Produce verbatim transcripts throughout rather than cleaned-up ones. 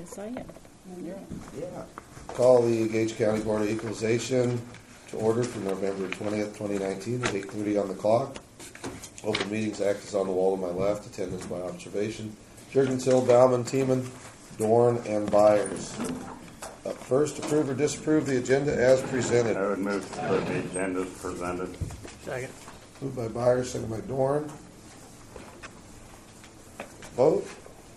Yes, I am. You're on. Yeah. Call the Gage County Board of Equalization to order for November twentieth, twenty nineteen at eight thirty on the clock. Open Meetings Act is on the wall to my left, attendance by observation. Jurgens, Hill, Bauman, Tiemann, Dorn, and Byers. Up first, approve or disapprove the agenda as presented. I would move to approve the agenda as presented. Second. Moved by Byers, second by Dorn. Vote.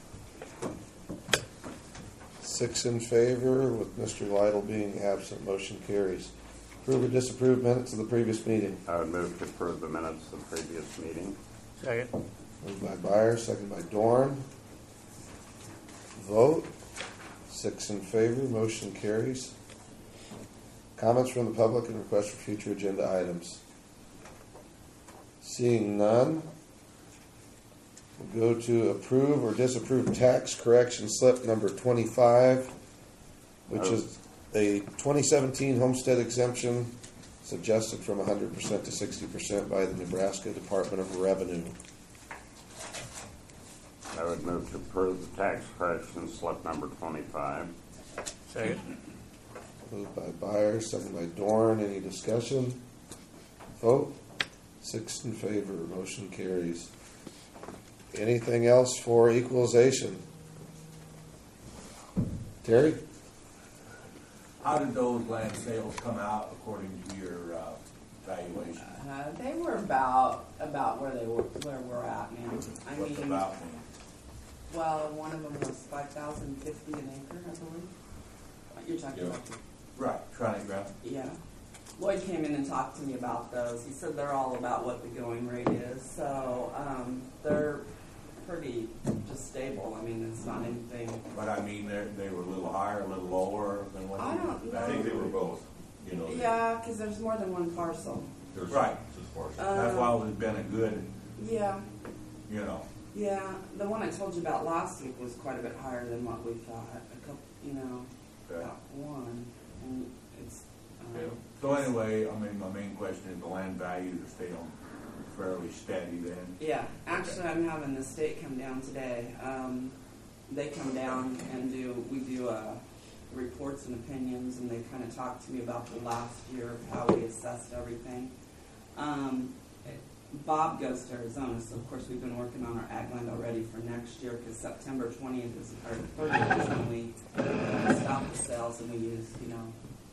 Six in favor, with Mister Lytle being absent. Motion carries. Approve or disapprove minutes of the previous meeting. I would move to approve the minutes of the previous meeting. Second. Moved by Byers, second by Dorn. Vote. Six in favor, motion carries. Comments from the public and requests for future agenda items. Seeing none, we'll go to approve or disapprove tax correction slip number twenty-five, which Oh. is a twenty seventeen homestead exemption suggested from one hundred percent to sixty percent by the Nebraska Department of Revenue. I would move to approve the tax correction slip number twenty-five. Second. Moved by Byers, second by Dorn. Any discussion? Vote. Six in favor. Motion carries. Anything else for equalization? Terry? How did those land sales come out according to your uh, valuation? Uh, they were about about where they were where we're at now. I What's mean, about mean? well, one of them was five thousand fifty an acre, I believe. You're talking Yeah. about? Right, trying to grab. Yeah. Lloyd came in and talked to me about those. He said they're all about what the going rate is, so um, they're pretty just stable. I mean, it's not anything. But I mean, they they were a little higher, a little lower than what I you don't know. I think they were both. You know. Yeah, because there's more than one parcel. There's Right. just parcel. That's Uh, why it's been a good, Yeah. you know. Yeah, the one I told you about last week was quite a bit higher than what we thought. A couple, you know, Okay. about one, and it's. Um, Yeah. So anyway, I mean, my main question is the land values are staying fairly steady then. Yeah, actually, I'm having the state come down today. Um, they come down and do we do uh, reports and opinions, and they kind of talk to me about the last year of how we assessed everything. Um, Bob goes to Arizona, so of course we've been working on our ag land already for next year because September twentieth is or thirtieth is when we uh, stop the sales, and we use you know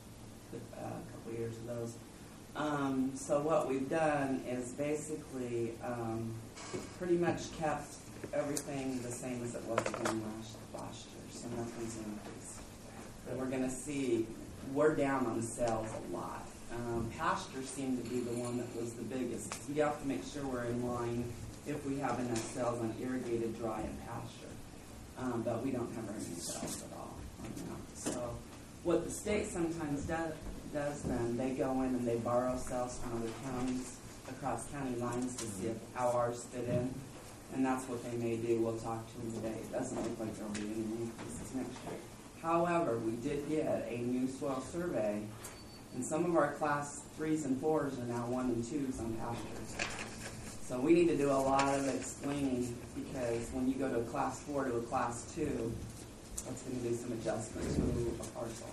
a uh, couple years of those. Um, so what we've done is basically um, pretty much kept everything the same as it was going last last year, so nothing's increased. And we're going to see we're down on sales a lot. Um, pasture seemed to be the one that was the biggest. You have to make sure we're in line if we have enough sales on irrigated, dry, and pasture. Um, but we don't have very many sales at all on that. So what the state sometimes does, does then, they go in and they borrow sales from other counties across county lines to see if how ours fit in. And that's what they may do. We'll talk to them today. It doesn't look like there'll be any increases next year. However, we did get a new soil survey, and some of our class threes and fours are now one and twos on pastures. So we need to do a lot of explaining, because when you go to a class four to a class two, that's going to do some adjustment to a parcel.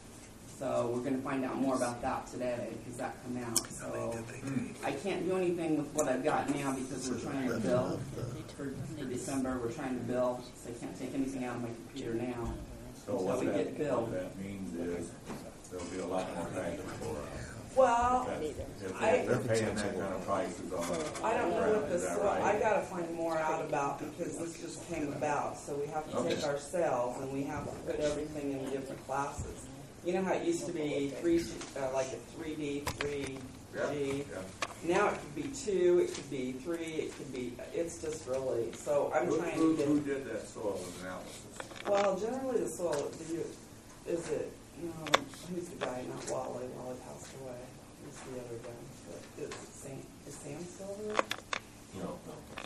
So we're going to find out more about that today, because that come out. So I can't do anything with what I've got now because we're trying to bill for, for December. We're trying to bill, so I can't take anything out of my computer now. So Until what we that, get billed. what that means is there'll be a lot more traffic for us. Well, If I- they're paying that kind of prices on I don't know what is this, that I right? gotta find more out about, because this just came about, so we have to take Okay. our sales and we have to put everything in different classes. You know how it used to be three, uh, like a three D, three G? Now it could be two, it could be three, it could be, it's just really, so I'm Who, trying who, to who get, did that soil analysis? well, generally the soil, do you, is it, no, who's the guy, not Wally, Wally passed away, who's the other guy? But Is Sam, is Sam still there? No.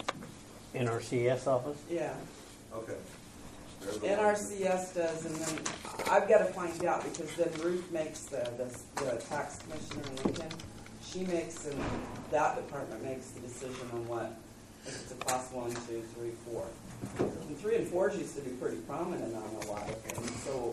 N R C S office? Yeah. Okay. They're the N ones R C S does, and then I've got to find out, because then Ruth makes the, the, the tax commissioner in Lincoln. She makes, and that department makes the decision on what, if it's a class one, two, three, four. And three and fours used to be pretty prominent on a lot of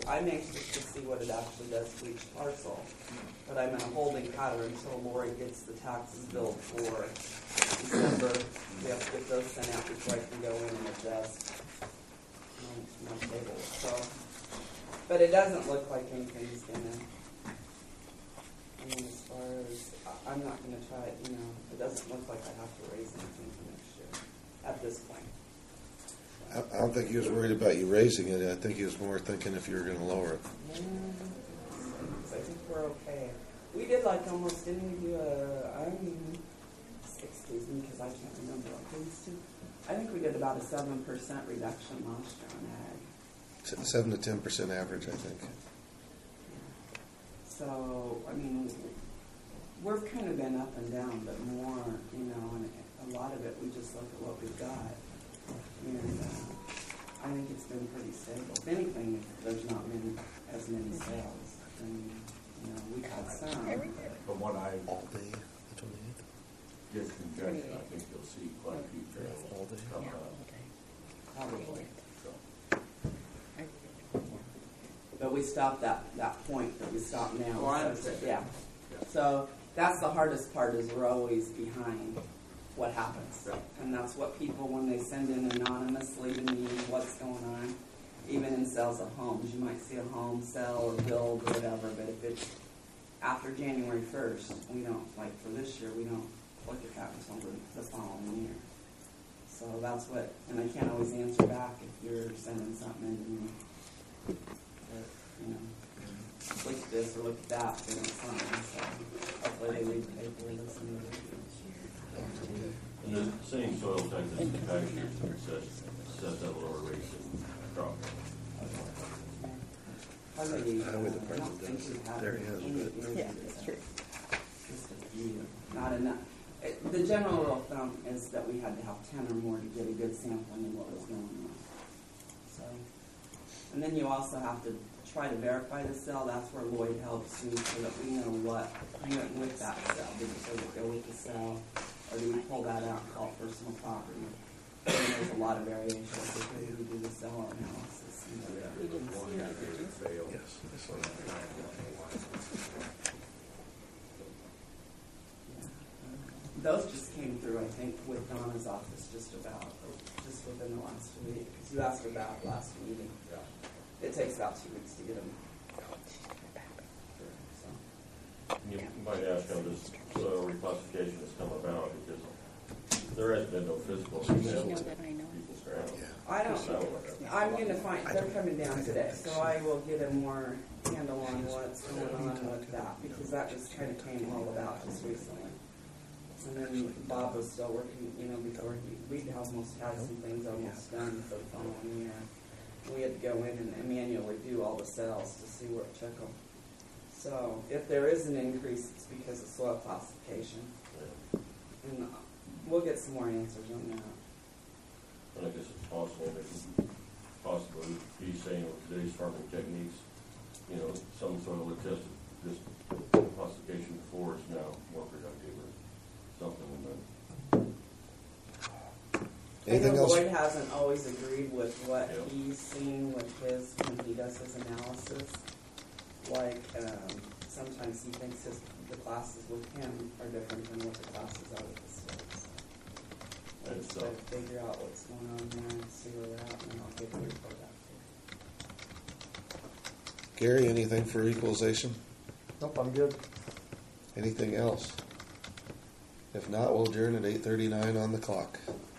I'm anxious to see what it actually does to each parcel. But I'm in a holding pattern until Lori gets the taxes billed for December. We have to get those sent out before I can go in and adjust my, my tables. So, but it doesn't look like anything's gonna. I mean, as far as I- I'm not gonna try it. You know, it doesn't look like I have to raise anything for next year at this point. I, I don't think he was worried about you raising it. I think he was more thinking if you were going to lower it. Mm, I think we're okay. We did like almost, didn't we do a, I mean, excuse me, because I can't remember what things to. I think we did about a seven percent reduction last year on ag. Seven to ten percent average, I think. So, I mean, we've kind of been up and down, but more, you know, and a lot of it, we just look at what we've got. And uh, I think it's been pretty stable. If anything, if there's not many, as many sales, then, you know, we've had some. From what I All day, the twenty-eighth. just conjecture, I think you'll see quite a few trails All day. come up. Probably. So, But we stopped that, that point that we stopped now. Oh, I So, understand. Yeah. Yeah. So that's the hardest part, is we're always behind what happens. Yeah. And that's what people, when they send in anonymously to me what's going on, even in sales of homes, you might see a home sell or build or whatever, but if it's after January first, we don't, like for this year, we don't look at that until the, the following year. So that's what, and I can't always answer back if you're sending something in to me. But, you know, look at this or look at that, they don't sign, so hopefully they read the paper and listen to the radio. And the same soil type as the tax year says, says that lower rates and crop. Probably, uh, Highway I department don't think does. we have There he has any it. years Yeah, of that's this. true. Just a few, not enough. It- The general rule of thumb is that we had to have ten or more to get a good sampling of what was going on. So, and then you also have to try to verify the sale. That's where Lloyd helps you, so that we know what went with that sale. Did it go with the sale, or do we pull that out and call it personal property? And there's a lot of variations because we do the sale analysis. And do that. We didn't see that, did you? fail. Yes. I saw that. Those just came through, I think, with Donna's office just about, just within the last week. Because you asked about last meeting. Yeah. It takes about two weeks to get them. So, You might ask how this soil reclassification has come about, because there has been no physical She exam know of that I know. people's ground. I don't, So, I'm gonna find, they're coming down today, so I will get a more handle on what's going on with that, because that just kind of came all about just recently. And then Bob was still working, you know, before he, we almost had some things almost done for the following year. We had to go in and manually do all the cells to see where it took them. So if there is an increase, it's because of soil classification. yeah. And we'll get some more answers on that. And I guess it's possible that could possibly be saying with today's farming techniques, you know, some soil that tested this classification before is now more productive or something. But Anything I know else? Lloyd hasn't always agreed with what Yeah. he's seen with his, when he does his analysis. Like, um, sometimes he thinks his, the classes with him are different than what the classes are with the states. I And just so- gotta figure out what's going on there and see where we're at, and then I'll give the report out to you. Gary, anything for equalization? Nope, I'm good. Anything else? If not, we'll adjourn at eight thirty-nine on the clock.